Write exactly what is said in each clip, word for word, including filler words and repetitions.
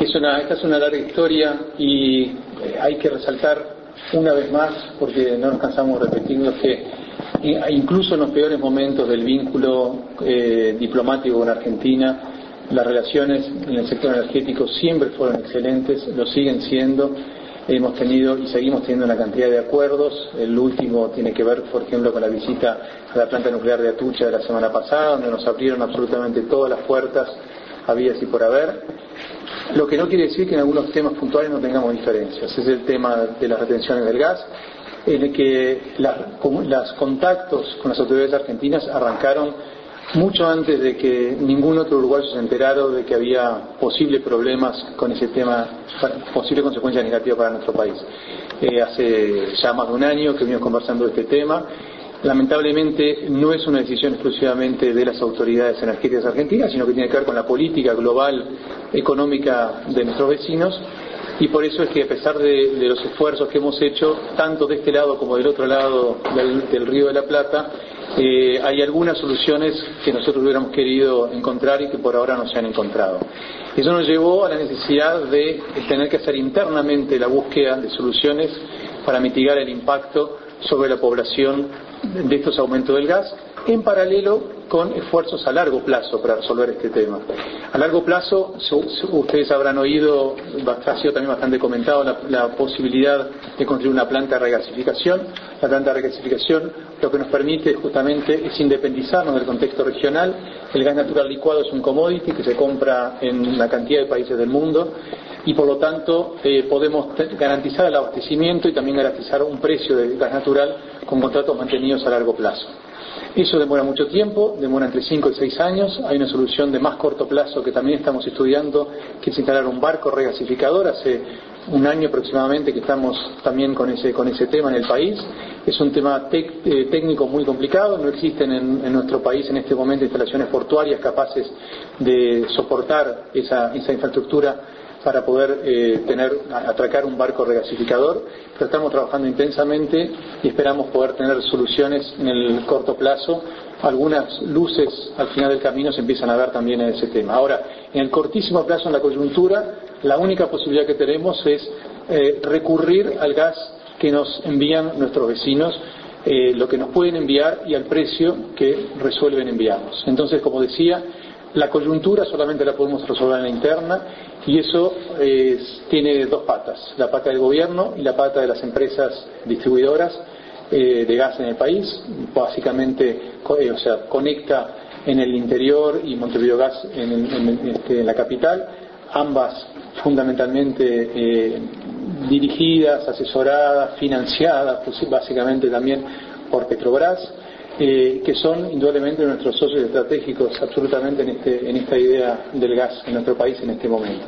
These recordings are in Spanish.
que es una, esta es una larga historia y eh, hay que resaltar una vez más, porque no nos cansamos de repetirlo, que incluso en los peores momentos del vínculo eh, diplomático con Argentina, las relaciones en el sector energético siempre fueron excelentes, lo siguen siendo. Hemos tenido y seguimos teniendo una cantidad de acuerdos. El último tiene que ver, por ejemplo, con la visita a la planta nuclear de Atucha de la semana pasada, donde nos abrieron absolutamente todas las puertas habidas y por haber. Lo que no quiere decir que en algunos temas puntuales no tengamos diferencias. Es el tema de las retenciones del gas, en el que los contactos con las autoridades argentinas arrancaron mucho antes de que ningún otro uruguayo se enterara de que había posibles problemas con ese tema, posibles consecuencias negativas para nuestro país. Eh, hace ya más de un año que venimos conversando de este tema. Lamentablemente no es una decisión exclusivamente de las autoridades energéticas argentinas, sino que tiene que ver con la política global económica de nuestros vecinos, y por eso es que a pesar de, de los esfuerzos que hemos hecho, tanto de este lado como del otro lado del, del Río de la Plata, eh, hay algunas soluciones que nosotros hubiéramos querido encontrar y que por ahora no se han encontrado. Eso nos llevó a la necesidad de tener que hacer internamente la búsqueda de soluciones para mitigar el impacto sobre la población de estos aumentos del gas, en paralelo con esfuerzos a largo plazo para resolver este tema. A largo plazo, su, su, ustedes habrán oído, ha sido también bastante comentado, la, la posibilidad de construir una planta de regasificación. La planta de regasificación lo que nos permite justamente es independizarnos del contexto regional. El gas natural licuado es un commodity que se compra en una cantidad de países del mundo, y por lo tanto eh, podemos garantizar el abastecimiento y también garantizar un precio de gas natural con contratos mantenidos a largo plazo. Eso demora mucho tiempo, demora entre cinco y seis años. Hay una solución de más corto plazo que también estamos estudiando, que es instalar un barco regasificador. Hace un año aproximadamente que estamos también con ese, con ese tema en el país. Es un tema tec, eh, técnico muy complicado. No existen en, en nuestro país en este momento instalaciones portuarias capaces de soportar esa, esa infraestructura para poder eh, tener, atracar un barco regasificador, pero estamos trabajando intensamente y esperamos poder tener soluciones en el corto plazo. Algunas luces al final del camino se empiezan a ver también en ese tema. Ahora, en el cortísimo plazo, en la coyuntura, la única posibilidad que tenemos es eh, recurrir al gas que nos envían nuestros vecinos, eh, lo que nos pueden enviar y al precio que resuelven enviarnos. Entonces, como decía, la coyuntura solamente la podemos resolver en la interna, y eso eh, tiene dos patas: la pata del gobierno y la pata de las empresas distribuidoras eh, de gas en el país. Básicamente, eh, o sea, conecta en el interior y Montevideo Gas en, en, en, este, en la capital, ambas fundamentalmente eh, dirigidas, asesoradas, financiadas, pues, básicamente también por Petrobras. Eh, que son indudablemente nuestros socios estratégicos absolutamente en, este, en esta idea del gas en nuestro país en este momento.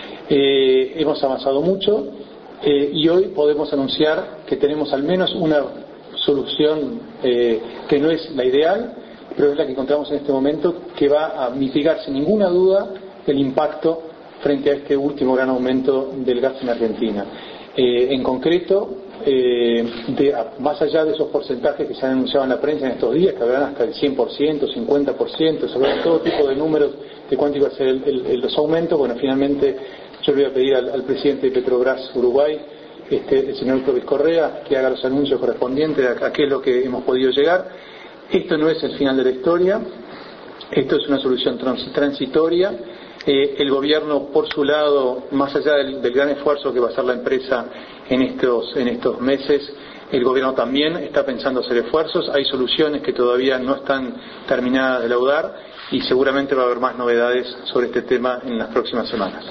Eh, hemos avanzado mucho eh, y hoy podemos anunciar que tenemos al menos una solución eh, que no es la ideal, pero es la que encontramos en este momento, que va a mitigar sin ninguna duda el impacto frente a este último gran aumento del gas en Argentina. Eh, en concreto, Eh, de, más allá de esos porcentajes que se han anunciado en la prensa en estos días, que habrán hasta el cien por ciento, cincuenta por ciento, sobre todo tipo de números de cuánto iba a ser el, el, el, los aumentos. Bueno, finalmente yo le voy a pedir al, al presidente de Petrobras Uruguay, este, el señor Clovis Correa, que haga los anuncios correspondientes a, a qué es lo que hemos podido llegar. Esto no es el final de la historia, esto es una solución trans, transitoria. Eh, el gobierno, por su lado, más allá del, del gran esfuerzo que va a hacer la empresa en estos, en estos meses, el gobierno también está pensando hacer esfuerzos. Hay soluciones que todavía no están terminadas de laudar y seguramente va a haber más novedades sobre este tema en las próximas semanas.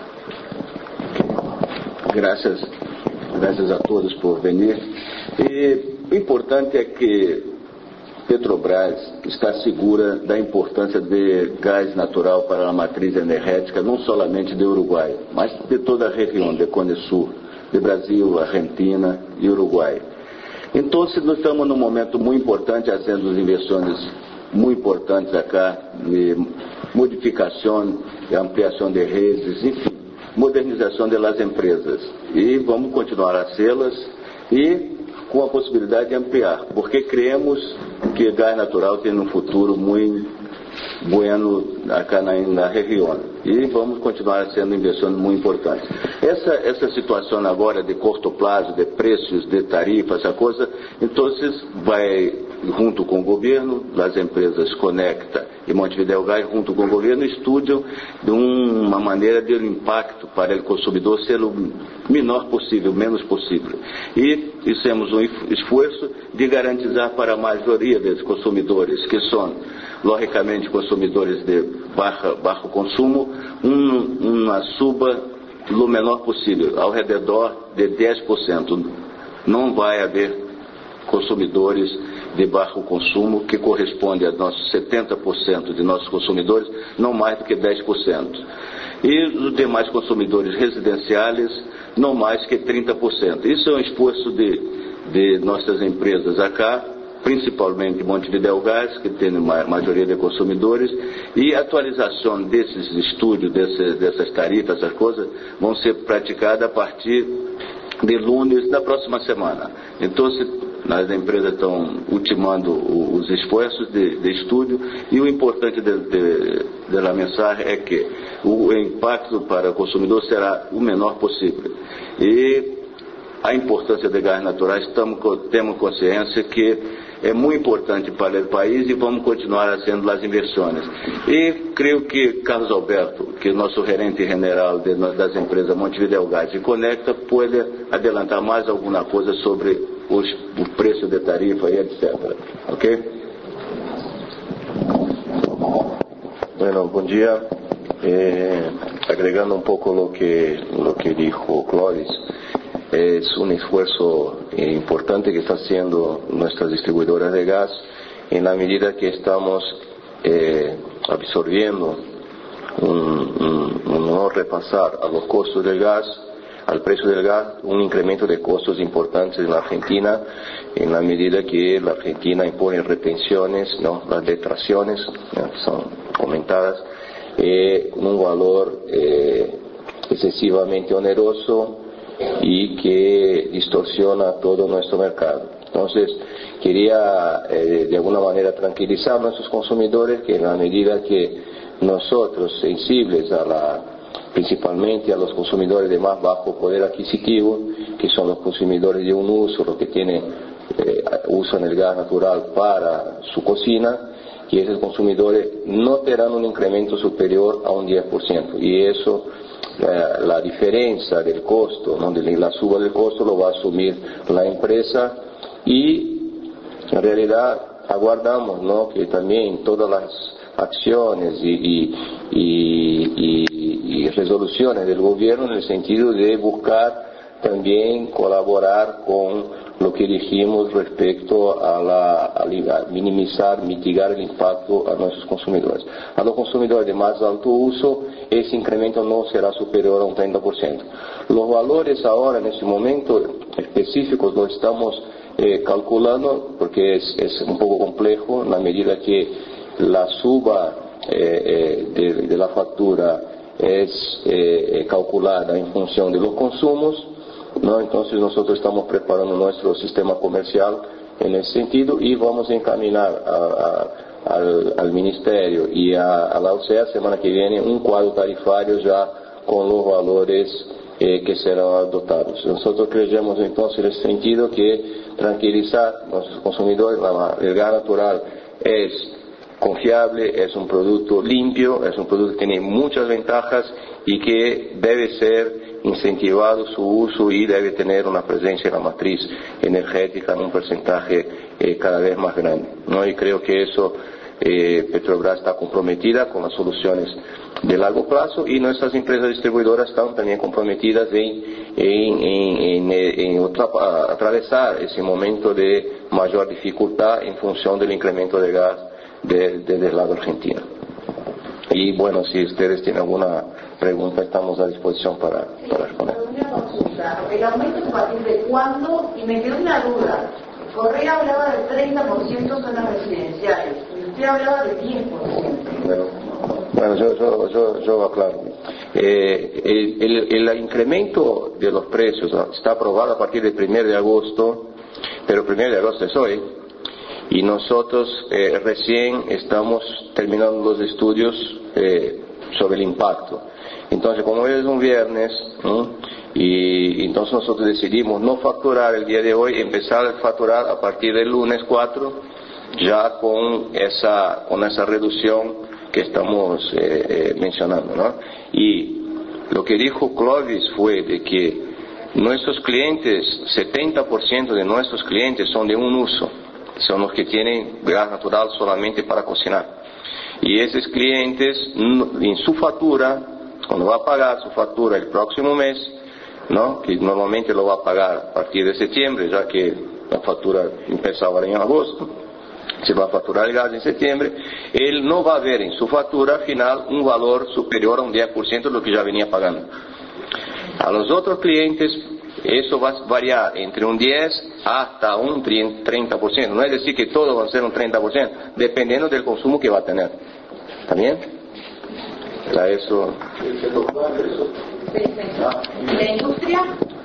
Gracias, gracias a todos por venir. Eh, o importante é que Petrobras está segura da importância de gás natural para a matriz energética, não somente do Uruguai, mas de toda a região, de Cone Sul, de Brasil, Argentina e Uruguai. Então, nós estamos num momento muito importante, fazendo investimentos muito importantes acá, de modificação e ampliação de redes, enfim, modernização das empresas. E vamos continuar a fazê-las e com a possibilidade de ampliar, porque cremos que gás natural tem um futuro muito bueno acá na, na região. E vamos continuar sendo inversões muito importantes. Essa, essa situação agora de curto prazo, de preços, de tarifas, essa coisa, então vai junto com o governo, as empresas Conecta e Montevideo Gás, junto com o governo, estudam de uma maneira de impacto para o consumidor ser o menor possível, o menos possível. E fizemos um esforço de garantizar para a maioria dos consumidores, que são, logicamente, consumidores de baixo, baixo consumo, um, uma suba o menor possível, ao redor de dez por cento. Não vai haver consumidores de baixo consumo, que corresponde a nossos setenta por cento de nossos consumidores, não mais do que dez por cento. E os demais consumidores residenciais, não mais que trinta por cento. Isso é um esforço de, de nossas empresas acá, principalmente Montevideo Gás, que tem a maioria de consumidores, e a atualização desses estudos, desse, dessas tarifas, essas coisas, vão ser praticadas a partir de lunes da próxima semana. Então, as empresas estão ultimando os esforços de, de estudo, e o importante de, de, de la mensagem é que o impacto para o consumidor será o menor possível. E a importância de gás naturais, estamos, temos consciência que é muito importante para o país e vamos continuar fazendo as inversões. E creio que Carlos Alberto, que é nosso gerente general de, das empresas Montevideo Gás e Conecta, pode adelantar mais alguma coisa sobre os, o preço de tarifa e etcétera. Ok? Bueno, bom dia. Eh, agregando un poco lo que, lo que dijo Clovis, es un esfuerzo importante que está haciendo nuestras distribuidoras de gas en la medida que estamos eh, absorbiendo un, un, un no repasar a los costos del gas, al precio del gas, un incremento de costos importantes en la Argentina, en la medida que la Argentina impone retenciones, ¿no? Las detracciones, ¿no? Son comentadas, eh, un valor eh, excesivamente oneroso y que distorsiona todo nuestro mercado. Entonces, quería eh, de alguna manera tranquilizar a nuestros consumidores que en la medida que nosotros, sensibles a la, principalmente a los consumidores de más bajo poder adquisitivo, que son los consumidores de un uso, los que tienen, eh, usan el gas natural para su cocina, que esos consumidores no tendrán un incremento superior a un diez por ciento. Y eso, la, la diferencia del costo, ¿no? de la suba del costo, lo va a asumir la empresa, y en realidad aguardamos, ¿no? que también todas las acciones y, y, y, y, y resoluciones del gobierno en el sentido de buscar también colaborar con lo que dijimos respecto a, la, a minimizar, mitigar el impacto a nuestros consumidores. A los consumidores de más alto uso, ese incremento no será superior a un treinta por ciento. Los valores ahora, en este momento específicos, lo estamos eh, calculando porque es, es un poco complejo, en la medida que la suba eh, eh, de, de la factura es eh, calculada en función de los consumos, ¿no? Entonces nosotros estamos preparando nuestro sistema comercial en ese sentido y vamos a encaminar a, a, al, al Ministerio y a, a la O C E A semana que viene un cuadro tarifario ya con los valores eh, que serán adoptados. Nosotros creemos entonces en ese sentido que tranquilizar a nuestros consumidores, la, el gas natural es confiable, es un producto limpio, es un producto que tiene muchas ventajas y que debe ser incentivado su uso y debe tener una presencia en la matriz energética en un porcentaje eh, cada vez más grande, ¿no? Y creo que eso eh, Petrobras está comprometida con las soluciones de largo plazo y nuestras empresas distribuidoras están también comprometidas en, en, en, en, en otra, atravesar ese momento de mayor dificultad en función del incremento de gas desde de, de el lado argentino. Y bueno, si ustedes tienen alguna pregunta, estamos a disposición para, para responder. Una consulta. ¿El aumento es a partir de cuándo? Y me quedó una duda. Correa hablaba del treinta por ciento zonas residenciales, y usted hablaba del diez por ciento. Bueno, bueno yo, yo, yo, yo aclaro. Eh, el, el, el incremento de los precios está aprobado a partir del primero de agosto, pero el primero de agosto es hoy. y nosotros eh, recién estamos terminando los estudios eh, sobre el impacto. Entonces, como hoy es un viernes, ¿no? y entonces nosotros decidimos no facturar el día de hoy, empezar a facturar a partir del lunes cuatro, ya con esa, con esa reducción que estamos eh, eh, mencionando, ¿no? Y lo que dijo Clovis fue de que nuestros clientes, setenta por ciento de nuestros clientes son de un uso, son los que tienen gas natural solamente para cocinar. Y esos clientes, en su factura, cuando va a pagar su factura el próximo mes, ¿no? Que normalmente lo va a pagar a partir de septiembre, ya que la factura empezó ahora en agosto, se va a facturar el gas en septiembre, él no va a ver en su factura final un valor superior a un diez por ciento de lo que ya venía pagando. A los otros clientes eso va a variar entre un diez hasta un treinta por ciento, no es decir que todo va a ser un treinta por ciento, dependiendo del consumo que va a tener. ¿Está bien? Para eso... ¿Y la industria?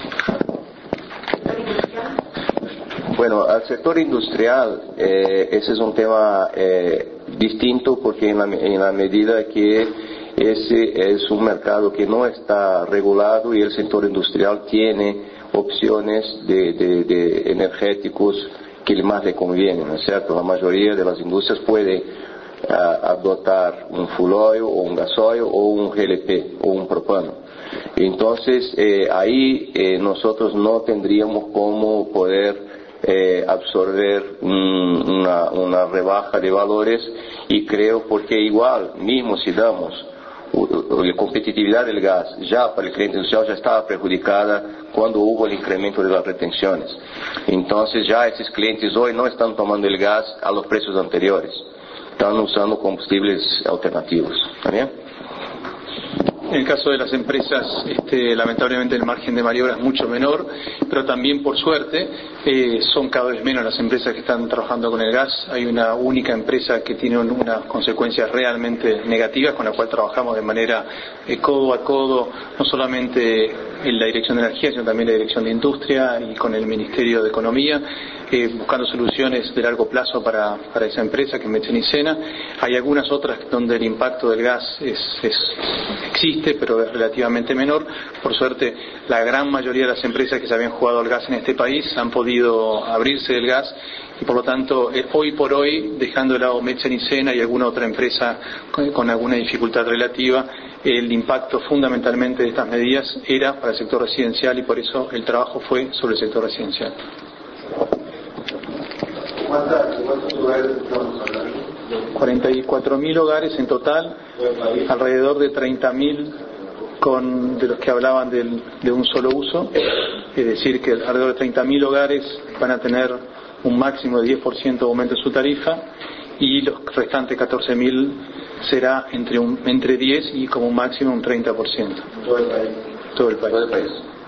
Bueno, al sector industrial, eh, ese es un tema eh, distinto porque en la, en la medida que ese es un mercado que no está regulado y el sector industrial tiene opciones de, de, de energéticos que más le convienen, ¿no es cierto? La mayoría de las industrias puede uh, adoptar un full oil o un gasoil o un G L P o un propano. Entonces, eh, ahí eh, nosotros no tendríamos cómo poder Eh, absorber un, una, una rebaja de valores, y creo porque igual mismo si damos la competitividad del gas ya para el cliente industrial ya estaba perjudicada cuando hubo el incremento de las retenciones. Entonces ya esos clientes hoy no están tomando el gas a los precios anteriores, están usando combustibles alternativos. ¿Está bien? En el caso de las empresas, este, lamentablemente el margen de maniobra es mucho menor, pero también por suerte eh, son cada vez menos las empresas que están trabajando con el gas. Hay una única empresa que tiene unas consecuencias realmente negativas, con la cual trabajamos de manera eh, codo a codo, no solamente en la Dirección de Energía, sino también en la Dirección de Industria y con el Ministerio de Economía, eh, buscando soluciones de largo plazo para, para esa empresa, que es Metzenicena. Hay algunas otras donde el impacto del gas es, es, existe, pero es relativamente menor. Por suerte, la gran mayoría de las empresas que se habían jugado al gas en este país han podido abrirse del gas, y por lo tanto, eh, hoy por hoy, dejando de lado Metzenicena y alguna otra empresa con, con alguna dificultad relativa, el impacto fundamentalmente de estas medidas era para el sector residencial, y por eso el trabajo fue sobre el sector residencial. ¿Cuántos lugares estamos hablando? cuarenta y cuatro mil hogares en total, alrededor de treinta mil con, de los que hablaban del, de un solo uso, es decir que alrededor de treinta mil hogares van a tener un máximo de diez por ciento de aumento en su tarifa, y los restantes catorce mil será entre, un, entre diez y como máximo un treinta por ciento. Todo el país. Todo el país. Todo el país.